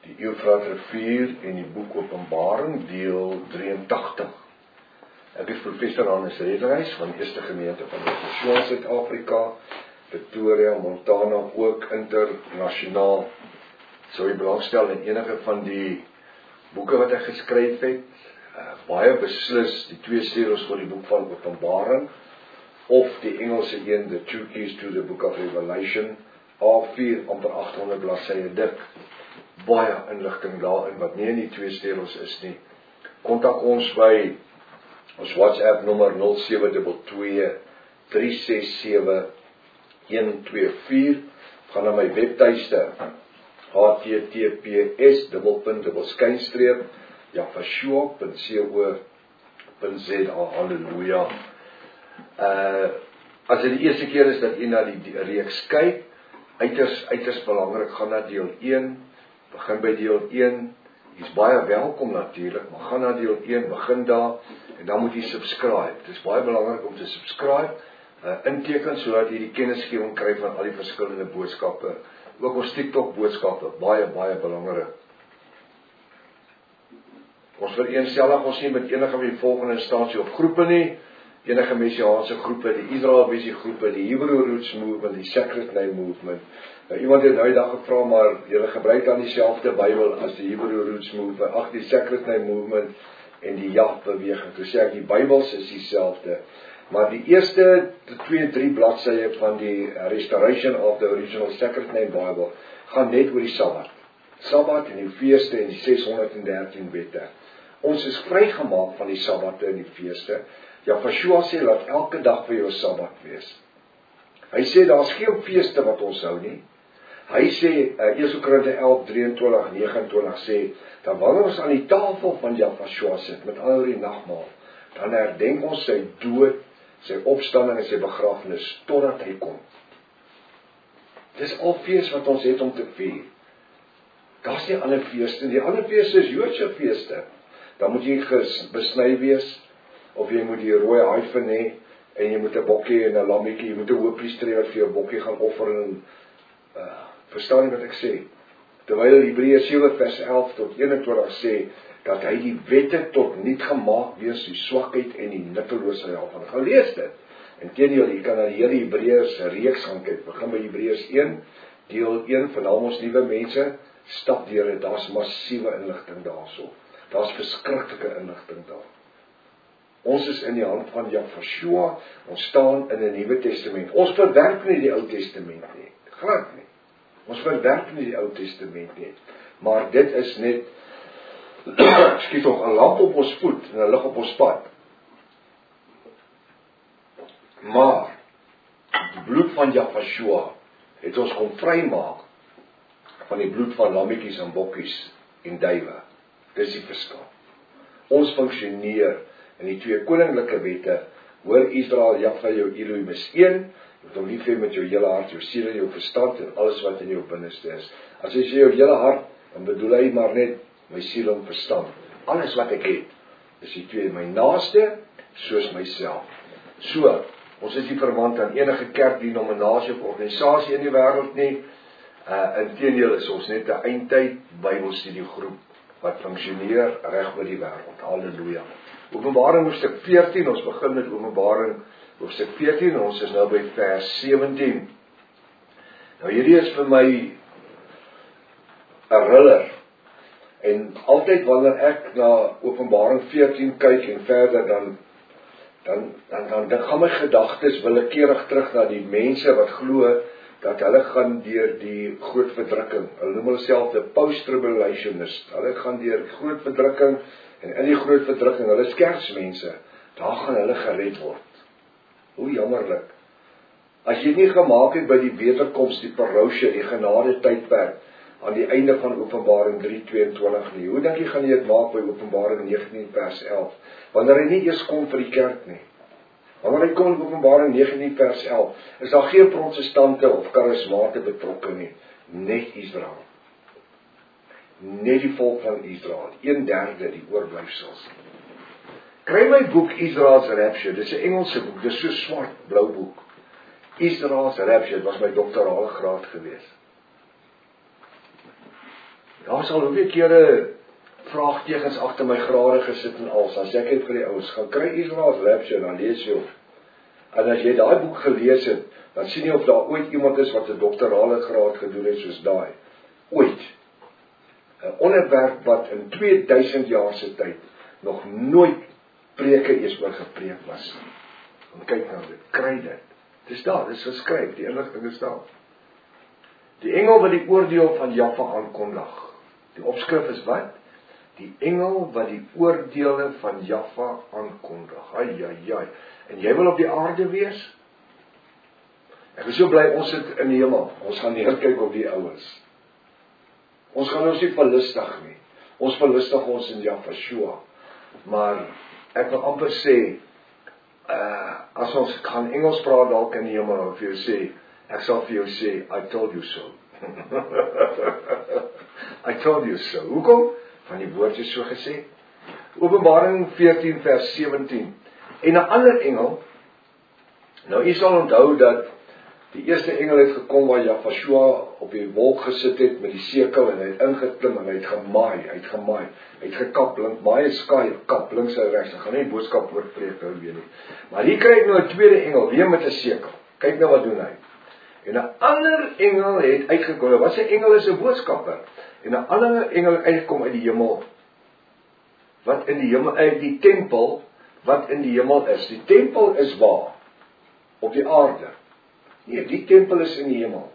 die Eufraat-rivier en die boek Openbaring, deel 83. Ek is professor Hannes Redderhuis van die Eerste Gemeente van Yeshua Suid-Afrika, Pretoria, Montana, ook internasionaal. Sou jy belangstel in enige van die boeke wat ek geskryf het, baie beslis die 2 series vir die boek van Openbaring, of die Engelse een, The Two Keys to the Book of Revelation, A4, amper 800 bladsye dik. Baie inligting daarin, wat nie in die 2 series is nie. Kontak ons by ons WhatsApp nommer 0722 367 124, gaan na my webtuiste, https://javashua.co.za. Halleluja. As dit die eerste keer is dat jy na die reeks kyk, uiters belangrik, gaan na deel 1, begin by deel 1, jy is baie welkom natuurlik, maar gaan na deel 1, begin daar, en dan moet jy subscribe. Het is baie belangrik om te subscribe, inteken, sodat jy die kennisgewing kry van al die verskillende boodskappe, ook ons TikTok boodskappe, baie belangrik. Ons vereensellig ons nie met enige van die volgende instansie of groepe nie, enige messiaanse groepe, die Israel Visie groepe, die Hebrew Roots Movement, die Sacred Name Movement. Iemand het nou die dag gevra, maar julle gebruik dan dieselfde Bybel as die Hebrew Roots Movement, die Sacred Name Movement en die Jah-beweging. Toe sê ek, die Bybels is dieselfde. Maar die eerste 2-3 bladsye van die Restoration of the Original Sacred Name Bible gaan net oor die Sabbat. Sabbat en die feeste en die 613 wette. Ons is vrygemaak van die Sabbatte en die feeste. Yeshua sê, laat elke dag vir jou Sabbat wees. Hy sê, daar is geen feeste wat ons hou nie. Hy sê, 1 Korinte 11:23-29 sê, dat wanneer ons aan die tafel van Yeshua sit, met ander die nagmaal, dan herdenk ons sy dood, sy opstanding en sy begrafenis, totdat hy kom. Dis al fees wat ons het om te vier. Daar is nie ander feeste, die ander feeste is Joodse feeste. Dan moet jy besny wees, of jy moet die rooi hyfen hê, en jy moet 'n bokkie en 'n lammetjie, jy moet 'n hoofpriester wat vir jou bokkie gaan offer, en verstaan jy wat ek sê? Terwyl Hebreërs 7 vers 11 tot 21 sê, dat hy die wette tot niet gemaak wees, die swakheid en die nutteloosheid daarvan. Gaan lees dit. Inteendeel, jy kan na die hele Hebreërs reeks gaan kyk, begin by Hebreërs 1, deel 1, van al ons nuwe mense, stap deur dit, daar's massiewe inligting daarso. Daar's verskriklike inligting daar. Ons is in die hand van Yeshua, ons staan in 'n Nuwe Testament. Ons verwerp nie die Ou Testament nie, glad nie. Ons verwerp nie die Ou Testament nie, maar dit is net, skiet toch, 'n lamp op ons voet en 'n lig op ons pad. Maar die bloed van Yeshua het ons kom vrymaak van die bloed van lammetjies en bokkies en duwe. Dis die verskil. Ons funksioneer in die 2 koninklike wette, hoor Israel, Jahwe jou Elohim is een, jy moet hom lief hê met jou hele hart, jou siel en jou verstand en alles wat in jou binneste is. As hy sê jou hele hart, dan bedoel hy maar net my siel en verstand. Alles wat ek het, is die 2, my naaste, soos myself. So, ons is nie verwant aan enige kerk, denominasie of organisasie in die wêreld nie. Inteendeel is ons net 'n eindtyd Bybelstudiegroep wat funksioneer reg oor die wêreld. Halleluja. Openbaring hoofstuk 14, ons begin met Openbaring hoofstuk 14, ons is nou by vers 17. Nou hierdie is vir my 'n riller. En altyd wanneer ek na Openbaring 14 kyk en verder, dan gaan my gedagtes willekeurig terug na die mense wat glo dat hulle gaan deur die groot verdrukking. Hulle noem hulle self die post-tribulationists. Hulle gaan deur groot verdrukking, en in die groot verdrukking, hulle skersmense, daar gaan hulle gered word. Hoe jammerlik. As jy nie gemaak het by die wederkoms, die parousia, die genade tydperk, aan die einde van Openbaring 3:22 nie. Hoe dink jy gaan jy dit maak by Openbaring 19 vers 11? Wanneer hy nie eers kom vir die kerk nie. Wanneer hy kom in Openbaring 19 vers 11, is daar geen protestante of charismate betrokke nie. Net Israel. Net die volk van Israel. 1/3 die oorblyfsels. Kry my boek Israel's Rapture, dit is 'n Engelse boek, dit is so swart, blou boek. Israel's Rapture, dit was my doktorale graad gewees. Daar sal hoeveel kere vraagtekens agter my grade gesit en al, as ek het vir die ouens, gaan kry Israel's Rapture, dan lees jy op. En as jy daai boek gelees het, dan sien jy of daar ooit iemand is wat 'n doktorale graad gedoen het soos daai. Ooit. 'n Onderwerp wat in 2000 jaar se tyd nog nooit preke eers oor gepreek was. En kyk nou dit, kry dit. Dis daar, dis geskryf, die inligting is daar. Die engel wat die oordeel van Jaffa aankondig. Die opskrif is wat? Die engel wat die oordeele van Jaffa aankondig. Ai. En jy wil op die aarde wees? Ek is so bly ons sit in die hemel. Ons gaan neerkyk op die ouens. Ons gaan ons nie verlustig nie. Ons verlustig ons in Jaffa. Maar ek wil amper sê, as ons gaan Engels praat dalk in die hemel, of jy sê, ek sal vir jou sê, I told you so. I told you so. Hoekom? Van die woord is so gesê. Openbaring 14 vers 17. En 'n ander engel, nou jy sal onthou dat die eerste engel het gekom waar Jaffa op die wolk gesit het met die sekel en hy het ingeklim en hy het gemaai, hy het gekap, maai skaai, kap links en regs. Ek gaan nie die boodskap oorpreek nou weer nie. Maar hier kry ek nou 'n tweede engel, weer met 'n sekel. Kyk nou wat doen hy. En 'n ander engel het uitgekom. Wat 'n engel is 'n boodskapper. En 'n ander engel het uitgekom uit die hemel. Wat in die hemel, uit die tempel wat in die hemel is. Die tempel is waar? Op die aarde. Nee, die tempel is in die hemel.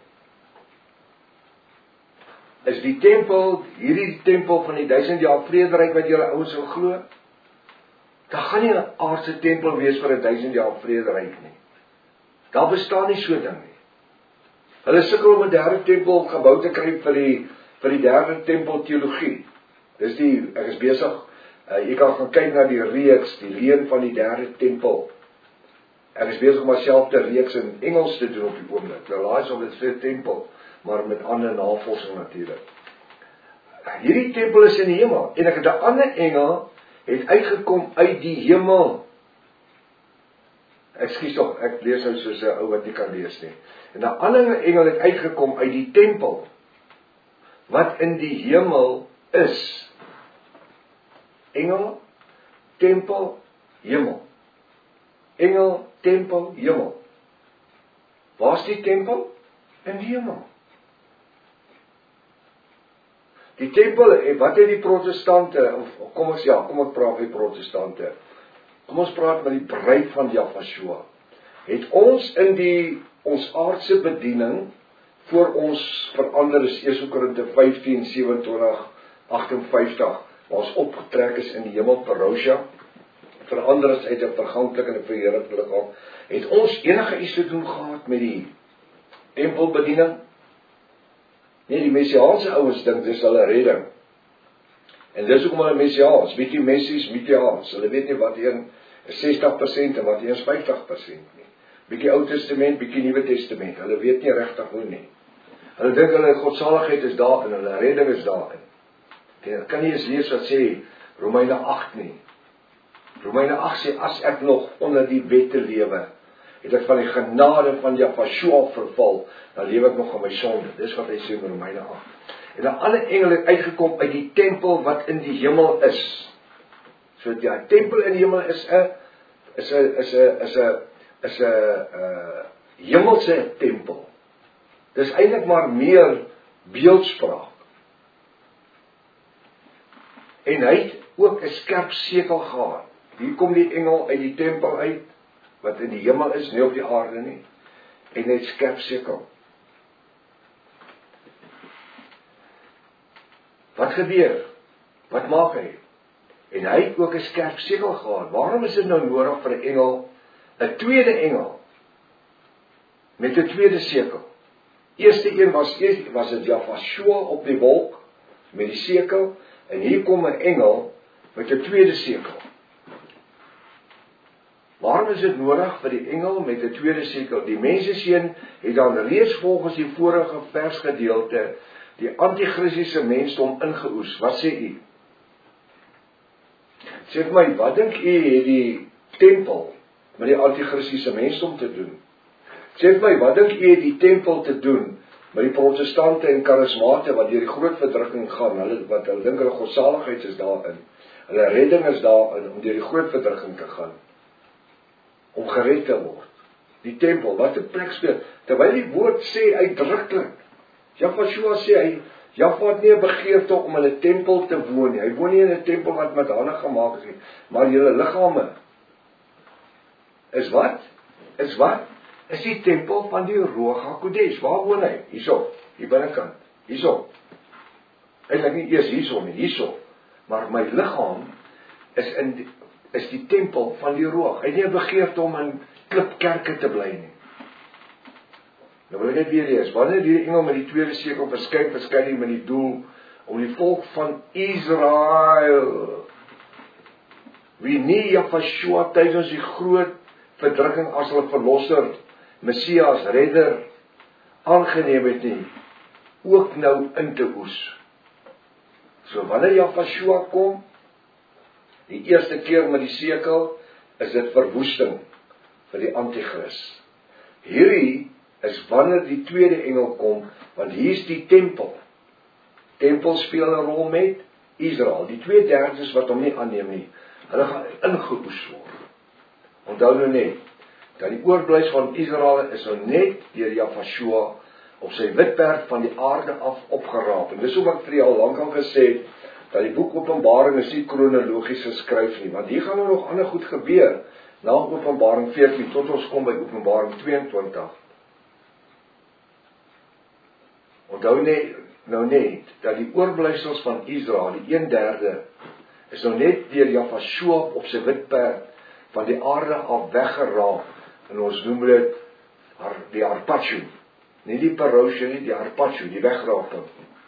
Is die tempel, hierdie tempel van die 1000 jaar vrederyk wat julle ouens wil glo? Daar gaan nie 'n aardse tempel wees vir 'n 1000 jaar vrederyk nie. Daar bestaan nie so ding nie. Hulle sukkel om 'n derde tempel gebou te kry vir die derde tempel teologie. Ek is besig, jy kan gaan kyk na die reeks, die leen van die derde tempel. Ek is besig om myself te reeks in Engels te doen op die oomblik. The Lies of the Third Temple, maar met ander navorsing natuurlik. Hierdie tempel is in die hemel, en ek het 'n ander engel het uitgekom uit die hemel. Ekskuus tog, ek lees nou soos 'n ou wat nie kan lees nie. En 'n ander engel het uitgekom uit die tempel wat in die hemel is. Engel, tempel, hemel. Engel, tempel, hemel. Waar is die tempel? In die hemel. Die tempel, wat het die protestante, kom ons praat met die protestante. Kom ons praat met die bruid van Jaffa. Het ons in ons aardse bediening, voor ons verander is 1 Korinte 15, 27, 58, waar ons opgetrek is in die hemel Parousia, verander is uit 'n verganklik en 'n verheerlik liggaam, het ons enige iets te doen gehad met die tempelbediening? Nee, die messiaanse ouens dink dis hulle redding. En dis hoekom hulle messiaans, bietjie messies, messiaans. Hulle weet nie wat een is 60% en wat een is 50% nie. Bietjie Ou Testament, bietjie Nuwe Testament. Hulle weet nie regtig hoe nie. Hulle dink hulle godsaligheid is daarin, hulle redding is daarin. Jy kan nie eens lees wat sê Romeine 8 nie. Romeine 8 sê, as ek nog onder die wet te lewe, het ek van die genade van Jaffa verval, dan lewe ek nog in my sonde. Dis wat hy sê in Romeine 8. En 'n ander engel het uitgekom uit die tempel wat in die hemel is. So die tempel in die hemel is 'n hemelse tempel. Dis eintlik maar meer beeldspraak. En hy het ook 'n skerp sekel gehad. Hier kom die engel uit die tempel uit, wat in die hemel is, nie op die aarde nie. En hy het skerp sekel. Wat gebeur? Wat maak hy? En hy het ook 'n skerp sekel gehad. Waarom is dit nou nodig vir 'n engel, 'n tweede engel, met 'n tweede sekel? Eerste een was dit Jaffa op die wolk, met die sekel, en hier kom 'n engel, met 'n tweede sekel. Waarom is dit nodig vir die engel met 'n tweede sekel? Die menseseun het dan reeds volgens die vorige versgedeelte die antichristiese mensdom ingeoes. Wat sê u? Sê vir my, wat dink u het die tempel met die antichristiese mensdom te doen? Sê vir my, wat dink u het die tempel te doen Maar die protestante en karismate wat deur die groot verdrukking gaan, hulle dink hulle godsaligheid is daarin. Hulle redding is daarin om deur die groot verdrukking te gaan. Om gered te word. Die tempel, wat 'n plek speel, terwyl die woord sê uitdruklik. Jahweh sê Jahweh het nie 'n begeerte om in 'n tempel te woon nie. Hy woon nie in 'n tempel wat met hande gemaak is nie, maar julle liggame is wat? Is die tempel van die Ruach HaKodesh. Waar woon hy? Hierso, hier binnekant. Hierso. Eintlik nie eers hierso. Maar my liggaam is die tempel van die Ruach. Hy het nie 'n begeerte om in klipkerke te bly nie. Nou wil ek net weer lees. Wanneer die engel met die tweede sekel verskyn hy met die doel om die volk van Israel, wie nie Jahweh tydens die groot verdrukking as hulle verlosser, Messias, redder, aangeneem het nie, ook nou in te oes. So wanneer Jahweh kom, die eerste keer met die sekel, is dit verwoesting vir die antichrist. Hierdie is wanneer die tweede engel kom, want hier is die tempel. Tempel speel 'n rol met Israel. Die 2/3 wat hom nie aanneem nie, hulle gaan ingeoes word. Onthou nou net, dat die oorblyfsel van Israel is nou net deur Jahweh op sy wit perd van die aarde af opgeraap. En dis hoe ek vir jou al lank al gesê het, dat die boek Openbaring is nie kronologies geskryf nie, want hier gaan nog ander goed gebeur, na Openbaring 14, tot ons kom by Openbaring 22. Onthou net, dat die oorblyfsels van Israel, die 1/3, is nou net deur Jahweh op sy wit perd van die aarde af weggeraap, en ons noem dit die Harpacho, nie die Parosha nie, die Harpacho, die wegraaping.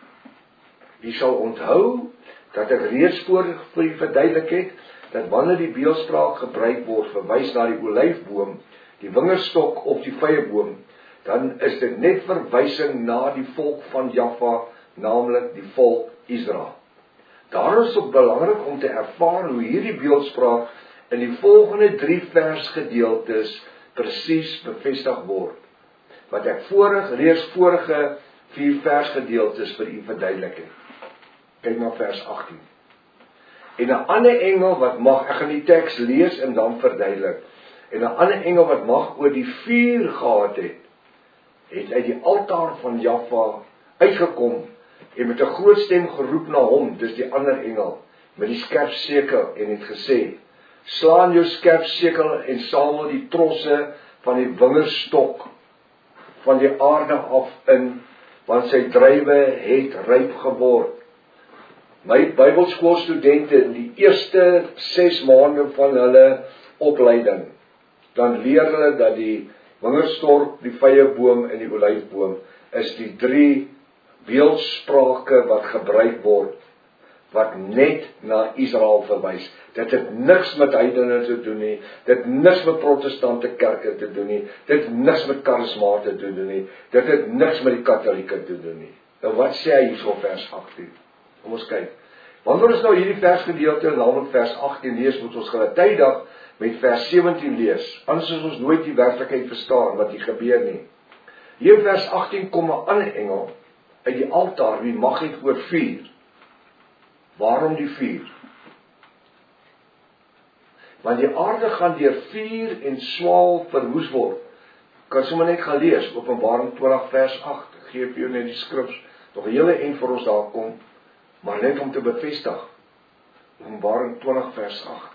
Jy sal onthou, dat ek reeds voor vir u verduidelik het, dat wanneer die beeldspraak gebruik word, verwys na die olyfboom, die wingerdstok of die vyeboom, dan is dit net verwysing na die volk van Jahweh, naamlik die volk Israel. Daarom is het ook belangrik om te ervaar hoe hierdie beeldspraak in die volgende 3 versgedeeltes presies bevestig word, wat ek reeds vorige 4 versgedeeltes vir u verduidelik het. Kyk na vers 18. En 'n ander engel wat mag, ek gaan die teks lees en dan verduidelik, en 'n ander engel wat mag oor die vuur gehad het uit die altaar van Jahweh uitgekom, en met 'n groot stem geroep na hom, dis die ander engel, met die skerp sekel, en het gesê, slaan jou skerp sekel en samel die trosse van die wingerdstok van die aarde af in, want sy druiwe het ryp geword. My Bybelskoolstudente, die eerste 6 maande van hulle opleiding, dan leer hulle dat die wingerdstok, die vyeboom en die olyfboom is die 3 beeldsprake wat gebruik word, wat net na Israel verwys. Dit het niks met heidene te doen nie, dit het niks met protestante kerke te doen nie, dit het niks met karismate te doen nie, dit het niks met die katolieke te doen nie. Nou wat sê hy hier op vers 18? Kom ons kyk. Wanneer ons nou hierdie versgedeelte, naamlik vers 18 lees, moet ons getydig met vers 17 lees, anders is ons nooit die werklikheid verstaan, wat hier gebeur nie. Hier in vers 18 kom 'n ander engel uit die altaar, wie mag het oor vuur. Waarom die vuur? Want die aarde gaan deur vuur en swaal verwoes word. Kan sommer net gaan lees, Openbaring 20 vers 8, gee vir jou net die skrifs, nog 'n hele en vir ons daar kom, maar net om te bevestig, Openbaring 20 vers 8.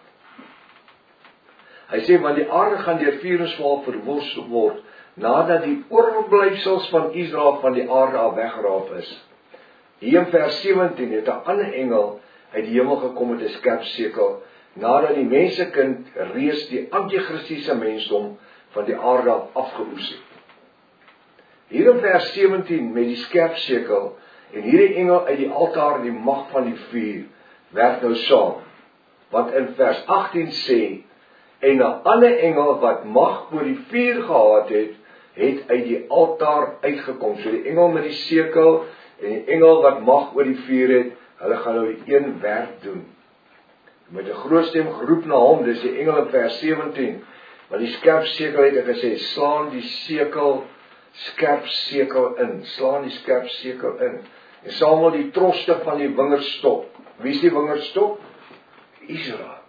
Hy sê, want die aarde gaan deur vuur en swaal verwoes word, nadat die oorblyfsels van Israel van die aarde af weggeraap is. Hier in vers 17 het 'n ander engel uit die hemel gekom met 'n skerp sekel, nadat die mensekind reeds die antichristiese mensdom van die aarde af afgeoes het. Hier in vers 17 met die skerp sekel, en hierdie engel uit die altaar en die mag van die vuur, werk nou saam. Want in vers 18 sê, en 'n ander engel wat mag oor die vuur gehad het uit die altaar uitgekom. So die engel met die sekel en die engel wat mag oor die vuur het, hulle gaan nou die een werk doen. Met 'n groot stem geroep na hom, dis die engel in vers 17, wat die skerp sekel het en gesê, slaan die sekel skerp sekel in, slaan die skerp sekel in, en samel die troste van die wingerdstok. Wie is die wingerdstok? Israel.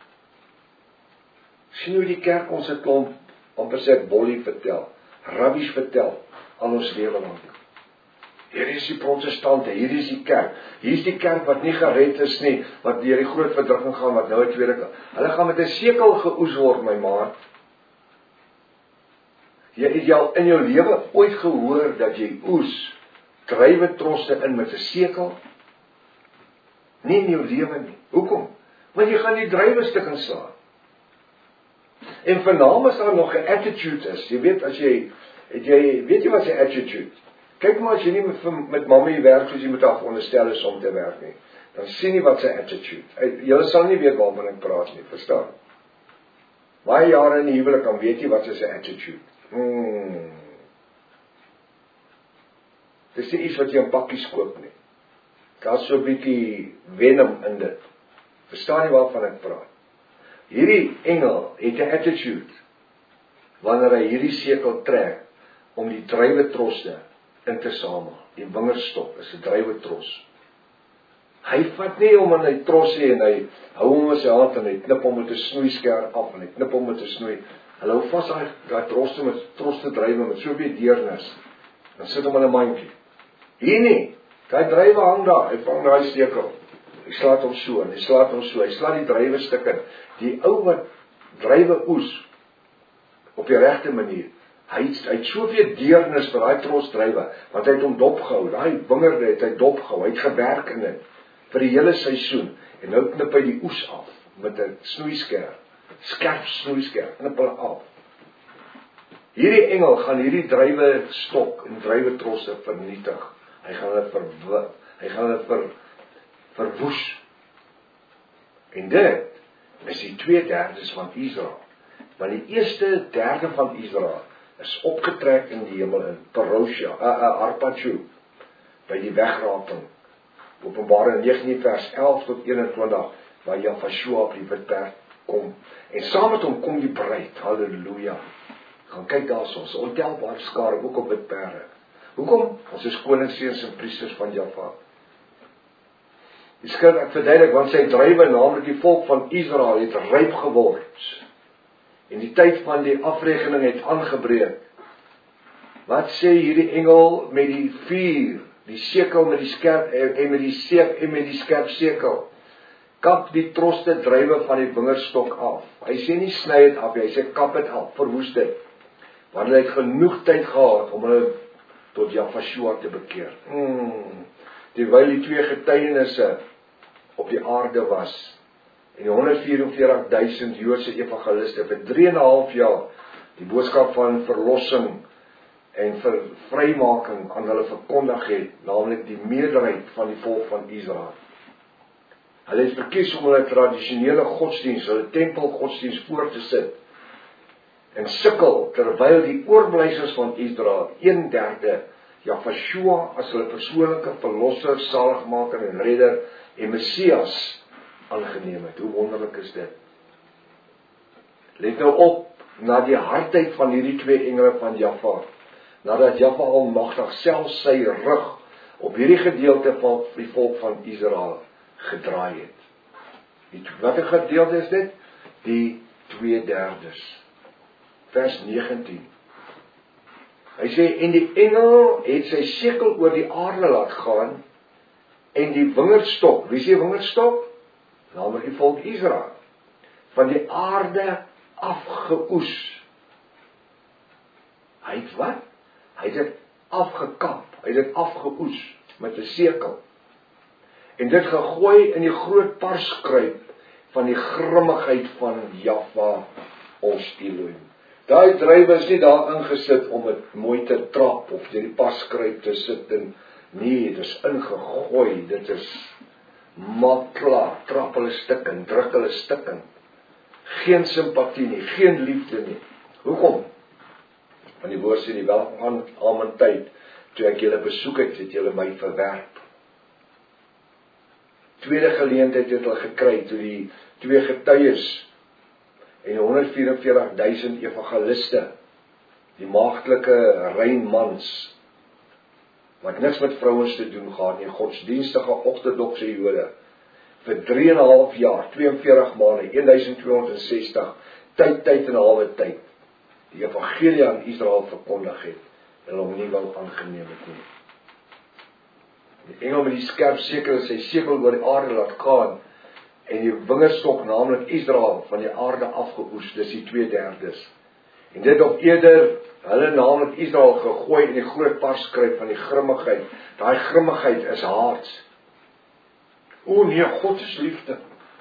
Sien hoe die kerk ons 'n klomp, amper sê ek bollie vertel, rabbies vertel, aan ons lewe lang. Hier is die protestante, hier is die kerk. Hier is die kerk wat nie gered is nie, wat deur die groot verdrukking gaan, wat nou 'n tweede keer. Hulle gaan met 'n sekel geoes word, my maat. Jy het al in jou lewe ooit gehoor dat jy oes druiwe troste in met 'n sekel? Nie in jou lewe nie. Hoekom? Want jy gaan die druiwe stukkend slaan. En vernaam is daar nog 'n attitude is. Jy weet as jy weet jy wat 'n attitude? Kyk maar as jy nie met mamma werk soos jy moet haar veronderstel is om te werk nie, dan sien jy wat 'n attitude. Jy sal nie weet waarvan ek praat nie, verstaan? Baie jare in die huwelik dan weet jy wat is 'n attitude. Dis nie iets wat jy in pakkies koop nie. Daar's so 'n bietjie venom in dit. Verstaan jy waarvan ek praat? Hierdie engel het 'n attitude wanneer hy hierdie sekel trek om die druiwe troste in te samel. Die wingerdstok is 'n druiwe tros. Hy vat nie om aan hy trosse en hy hou hom in sy hand en hy knip hom met 'n snoeiskerp af en hy knip hom met 'n snoei. Hulle hou vas daai troste druiwe met so baie deernis. Dan sit hom in 'n mandjie. Hier nie. Daai druiwe hang daar, hy vang daai sekel. Hy slaat hom so en hy slaat hom so. Hy slaat die druiwe stukke. Die ou wat druiwe oes op die regte manier. Hy het soveel deernis vir daai tros druiwe, want hy het hom dopgehou. Daai wingerde het hy dopgehou. Hy het gewerk in dit vir die hele seisoen. En nou knip hy die oes af met 'n snoeiskerp. Skerp snoeiskerp, knip hulle af. Hierdie engel gaan hierdie druiwe stok en druiwe trosse vernietig. Hy gaan hulle verwoes. En dit is die 2/3 van Israel. Want die 1/3 van Israel is opgetrek in die hemel in Parousia, Arpachu, by die wegraping. Openbaring 19 vers 11 tot 21, waar Jafashua op die witperd kom. En saam met hom kom die bruid, halleluja. Gaan kyk daar ons ontelbare skare, ook op witperde. Hoekom? Ons is koningsseuns en priesters van Jahwe. Die skrif ek verduidelik, want sy druiwe, naamlik die volk van Israel, het ryp geword. En die tyd van die afrekening het aangebreek. Wat sê hierdie engel met die vuur, die sekel met die skerp en met die skerp sekel? Kap die troste druiwe van die wingerdstok af. Hy sê nie sny dit af, hy sê kap dit af, verwoes dit. Want hulle het genoeg tyd gehad om hulle tot Jafashua te bekeer. Terwyl die 2 getuienisse op die aarde was, en die 144.000 Joodse evangeliste vir 3,5 jaar die boodskap van verlossing en vir vrymaking aan hulle verkondig het, naamlik die meerderheid van die volk van Israel. Hulle het verkies om hulle tradisionele godsdiens, hulle tempelgodsdiens voor te sit en sukkel terwyl die oorblyfsels van Israel 1/3 Jafashua as hulle persoonlike verlosser, saligmaker en redder en Messias aangeneem het. Hoe wonderlik is dit? Let nou op na die hardheid van hierdie 2 engele van Jahwe. Nadat Jahwe almagtig self sy rug op hierdie gedeelte van die volk van Israel gedraai het. Watter gedeelte is dit? Die 2/3. Vers 19. Hy sê, en die engel het sy sekel oor die aarde laat gaan, en die wingerdstok, wie is die wingerdstok? Naamlik die volk Israel, van die aarde afgeoes. Hy het wat? Hy het dit afgekap, hy het dit afgeoes met 'n sekel. En dit gegooi in die groot parskruip van die grimmigheid van Jahwe, ons Elohim. Daai druiwe is nie daar ingesit om dit mooi te trap of deur die paskruip te sit en nee, dit is ingegooi, dit is maak klaar, trap hulle stukken, druk hulle stukken. Geen simpatie nie, geen liefde nie. Hoekom? Want die woord sê die welkom aan my tyd, toe ek julle besoek het julle my verwerp. Tweede geleentheid het hulle gekry, toe die 2 getuies en 144.000 evangeliste die maagdelike rein mans, wat niks met vrouens te doen gehad nie, godsdienstige ortodokse Jode, vir 3,5 jaar, 42 maande, 1260, tyd en 'n halwe tyd, die evangelie aan Israel verkondig het, en hom nie wou aangeneem het nie. Die engel met die skerp sekel, sy sekel oor die aarde laat gaan, en die wingerstok, naamlik Israel, van die aarde afgeoes, dis die 2/3. En dit op eerder, hulle naamlik Israel, gegooi in die groot parskryp van die grimmigheid. Daai grimmigheid is haat. O nee, God is liefde.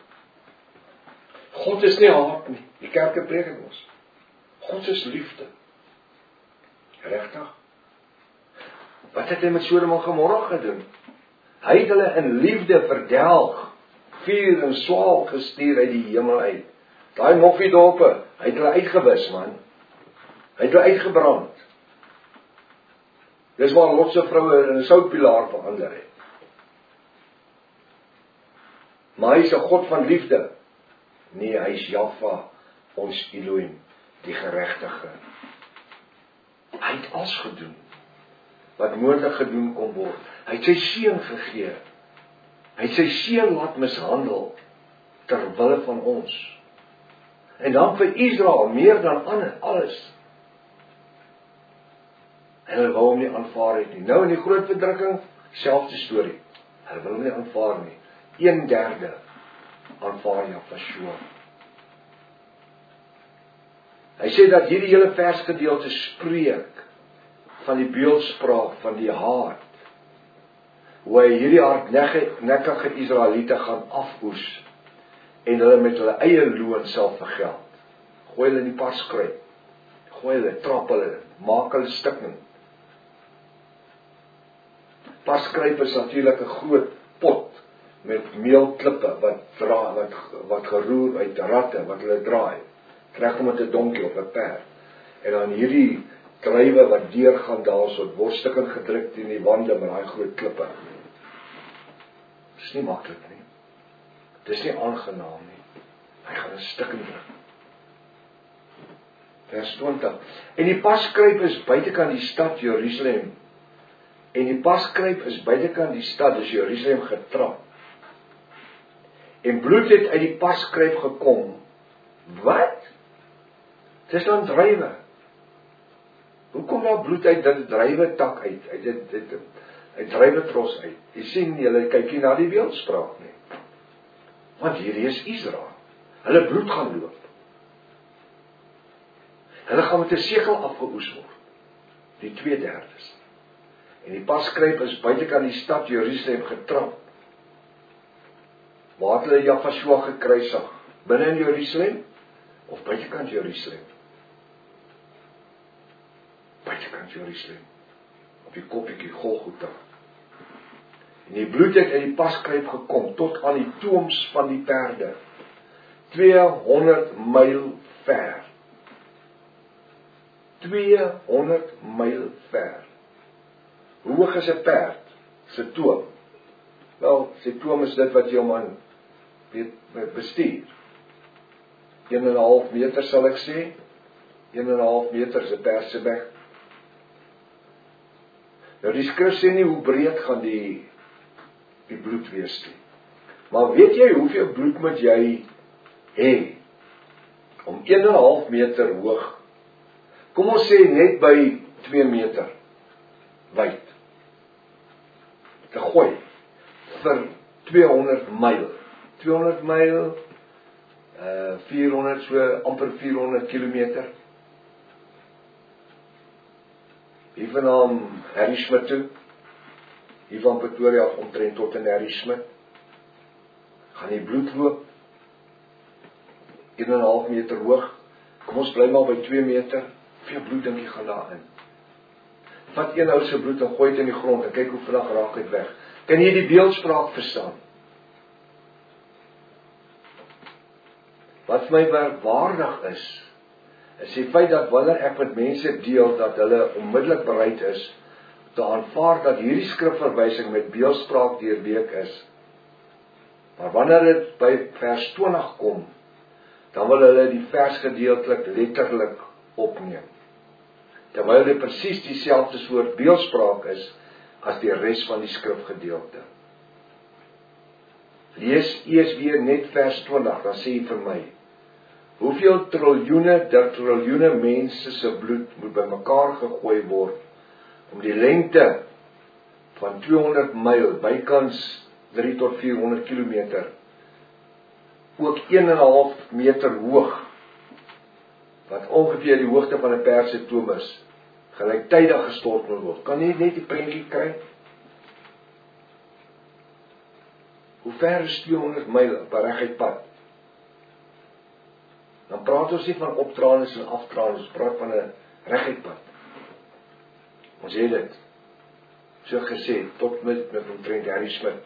God is nie haat nie. Die kerke preek dit ons. God is liefde. Regtig? Wat het hy met Sodom en Gomorra gedoen? Hy het hulle in liefde verdelg, vuur en swaal gestuur uit die hemel uit. Daai moffiedorpe, hy het hulle uitgewis, man. Hy het hulle uitgebrand. Dis waar Lot se vroue in 'n soutpilaar verander het. Maar hy is 'n God van liefde. Nee, hy is Jahwe, ons Elohim, die geregtige. Hy het alles gedoen wat moontlik gedoen kon word. Hy het sy seun gegee. Hy het sy seun laat mishandel ter wille van ons. En dan vir Israel meer dan alles. En hulle wou hom nie aanvaar het nie. Nou in die groot verdrukking, selfde storie. Hulle wil hom nie aanvaar nie. 1/3 aanvaar Jahwe. Hy sê dat hierdie hele versgedeelte spreek van die beeldspraak van die haat. Hoe hy hierdie hardnekkige Israeliete gaan afoes en hulle met hulle eie loon sal vergeld. Gooi hulle in die parskryp. Gooi hulle, trap hulle, maak hulle stikkend. Parskryp is natuurlik 'n groot pot met meelklippe wat geroer uit ratte wat hulle draai. Reg om met 'n donkie of 'n perd. En dan hierdie drywe wat deurgaan daarso, word stukkend gedruk teen die wande met daai groot klippe. Dis nie maklik nie. Dis nie aangenaam nie. Hy gaan 'n stukkend druk. Vers 20. En die paskryp is buitekant die stad Jerusalem. En die paskryp is buitekant die stad, dus Jerusalem, getrap. En bloed het uit die paskryp gekom. Wat? Dis dan drywe. Hoe kom daar bloed uit dit drywe tak uit? Uit drywe tros uit. Jy sien, julle kyk nie na die beeldspraak nie. Want hierdie is Israel. Hulle bloed gaan loop. Hulle gaan met 'n sekel afgeoes word. Die 2/3. En die paskryp is buitekant die stad Jerusalem getrap. Waar het hulle Jahwe gekruisig? Binne in Jerusalem of buitekant Jerusalem? Buitekant Jerusalem. Op die koppietjie Golgotha. En die bloed het uit die paskryp gekom tot aan die toons van die perde. 200 myl ver. 200 myl ver. Hoe hoog is 'n perd se toom? Wel, sy toom is dit wat jy hom aan bestuur. 1,5 meter sal ek sê. 1,5 meter is 'n perd se bek. Nou die skrif sê nie hoe breed gaan die bloed wees nie. Maar weet jy hoeveel bloed moet jy hê om 1,5 meter hoog, kom ons sê net by 2 meter wyd, te gooi vir 200 myl. 200 myl, 400, so amper 400 kilometer. Hier van Harrismith toe, hier van Pretoria omtrent tot in Harrismith, gaan die bloed loop, 1,5 meter hoog, kom ons bly maar by 2 meter, hoeveel bloed dink jy gaan daarin? Vat een ou se bloed en gooi dit in die grond en kyk hoe vinnig raak dit weg. Kan jy die beeldspraak verstaan? Wat vir my merkwaardig is die feit dat wanneer ek met mense deel dat hulle onmiddellik bereid is te aanvaar dat hierdie skrifverwysing met beeldspraak deurweek is. Maar wanneer dit by vers 20 kom, dan wil hulle die vers gedeeltelik letterlik opneem. terwyl dit presies dieselfde soort beeldspraak is as die res van die skrifgedeelte. Lees eers weer net vers 20, dan sê hy vir my, hoeveel triljoene mense se bloed moet bymekaar gegooi word om die lengte van 200 myl, bykans 3 tot 400 kilometer, ook 1,5 meter hoog, wat ongeveer die hoogte van 'n persetoom is, gelyktydig gestort moet word. Kan jy net die prentjie kry? Hoe ver is 200 myl op 'n reguit pad? Dan praat ons nie van optraandes en aftraandes, ons praat van 'n reguit pad. Ons het dit so gesê, tot met omtrent Harry Smith.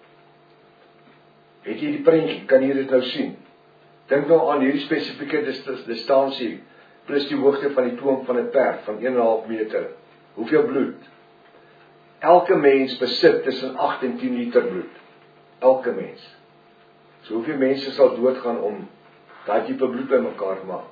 Het jy die prentjie, kan jy dit nou sien? Dink nou aan hierdie spesifieke distansie, plus die hoogte van die toom van 'n perd, van 1,5 meter. Hoeveel bloed? Elke mens besit tussen 8 en 10 liter bloed. Elke mens. So hoeveel mense sal doodgaan om daai tipe bloed bymekaar te maak?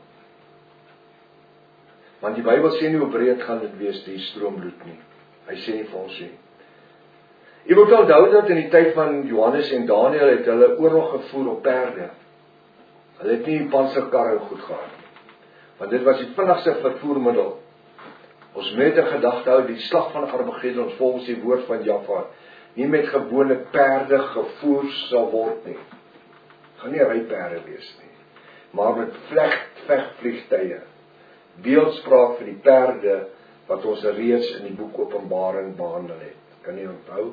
Want die Bybel sê nie hoe breed gaan dit wees, die stroombloed nie. Hy sê nie vir ons nie. Jy moet onthou dat in die tyd van Johannes en Daniël het hulle oorlog gevoer op perde. Hulle het nie panserkarre goed gehad. Want dit was die vinnigste vervoermiddel. Ons moet net 'n gedagte hou, die slag van Armageddon volgens die woord van Jaffa, nie met gewone perde gevoer sal word nie. Gaan nie ryperde wees nie. Maar met vegvliegtuie. Beeldspraak vir die perde wat ons reeds in die boek Openbaring behandel het. Kan jy onthou?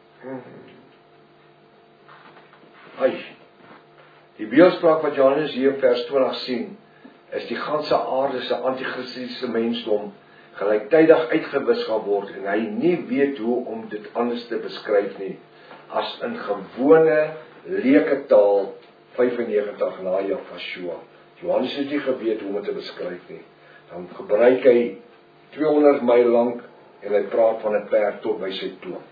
Die beeldspraak wat Johannes hier in vers 20 sien, is die ganse aarde se antichristiese mensdom gelyktydig uitgewis gaan word en hy nie weet hoe om dit anders te beskryf nie as in gewone leuke taal 95 na Joshua. Johannes het nie geweet hoe om dit te beskryf nie. Dan gebruik hy 200 myl lank en hy praat van 'n perd tot by sy toom.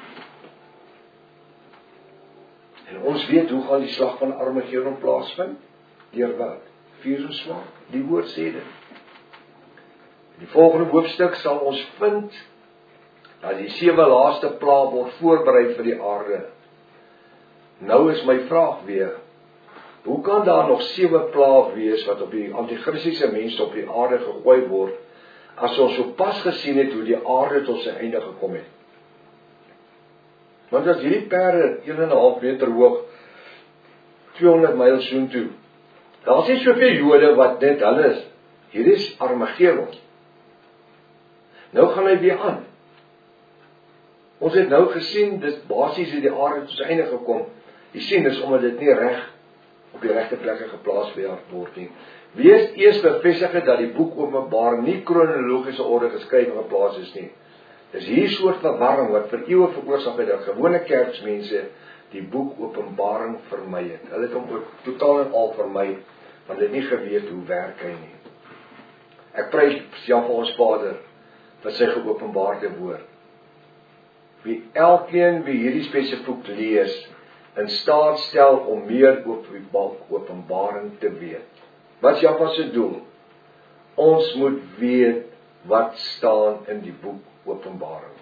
En ons weet hoe gaan die slag van Armageddon plaasvind? Deur wat? Vuur en swaard. Die woord sê dit. Die volgende hoofstuk sal ons vind dat die 7 laaste plaag word voorberei vir die aarde. Nou is my vraag weer, hoe kan daar nog 7 plaag wees wat op die antichristiese mense op die aarde gegooi word, as ons sopas gesien het hoe die aarde tot sy einde gekom het? Want as hierdie perde 1,5 meter hoog, 200 myl soontoe, daar is nie soveel Jode wat net hulle is. Hier is Armageddon. Nou gaan hy weer aan. Ons het nou gesien, dis basies het die aarde tot sy einde gekom. Jy sien, dis omdat dit nie reg op die regte plekke geplaas word nie. Wees eers bevestig dat die boek Openbaring nie kronologiese orde geskryf en geplaas is nie. Dis hier soort verwarring wat vir eeue veroorsaak het dat gewone kerksmense die boek Openbaring vermy het. Hulle het hom totaal en al vermy, want hulle het nie geweet hoe werk hy nie. Ek prys Jahwe ons Vader vir sy geopenbaarde woord. Wie elkeen wie hierdie spesifiek lees, in staat stel om meer openbaring te weet. Wat is Jahwe se doel? Ons moet weet wat staan in die boek Openbaring.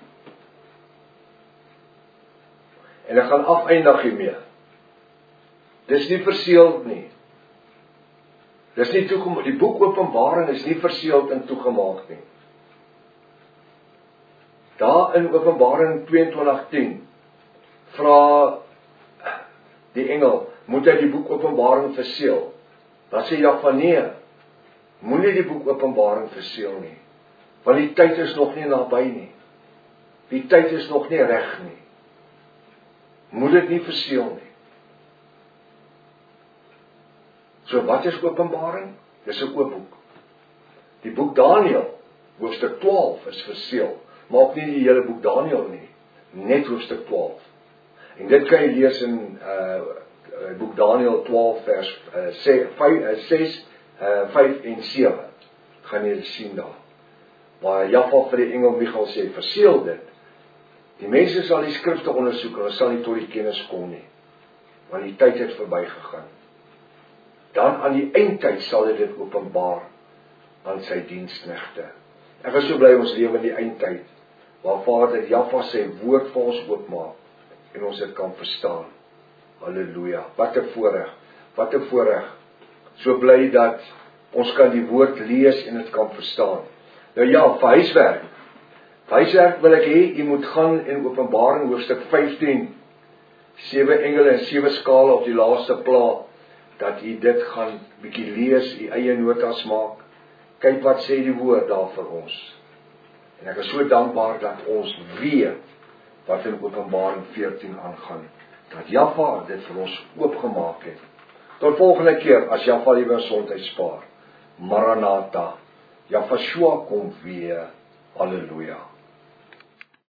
En ek gaan afeindig hiermee. Dis nie verseeld nie. Dis nie toegemaak. Die boek Openbaring is nie verseeld en toegemaak nie. Daar in Openbaring 22:10 vra die engel, moet hy die boek Openbaring verseël? Dan sê Jahwe nee, moenie die boek Openbaring verseël nie, want die tyd is nog nie naby nie. Die tyd is nog nie reg nie. Moet dit nie verseël nie. So wat is Openbaring? Dis 'n oop boek. Die boek Daniël, hoofstuk 12 is verseël, maar ook nie die hele boek Daniël nie, net hoofstuk 12. En dit kan jy lees in boek Daniël 12 vers 6, 5 en 7. Gaan jy sien daar. Waar Jahwe vir die engel Michael sê, verseël dit. Die mense sal die skrifte ondersoek en hulle sal nie tot die kennis kom nie, want die tyd het verbygegaan. Dan aan die eindtyd sal hy dit openbaar aan sy diensknegte. Ek is so bly ons lewe in die eindtyd, waar Vader Jaffa sy woord vir ons oopmaak en ons dit kan verstaan. Halleluja. Wat 'n voorreg. Wat 'n voorreg. So bly dat ons kan die woord lees en dit kan verstaan. Nou ja, vir huiswerk. Vir huiswerk wil ek hê, jy moet gaan in Openbaring hoofstuk 15, 7 engele en 7 skale op die laaste plaas, dat jy dit gaan bietjie lees, jy eie notas maak. Kyk wat sê die woord daar vir ons. En ek is so dankbaar dat ons weet wat in Openbaring 14 aangaan. Dat Jaffa dit vir ons oopgemaak het. Tot volgende keer, as Jaffa liewe gesondheid spaar. Maranatha. Jaffa kom weer. Halleluja.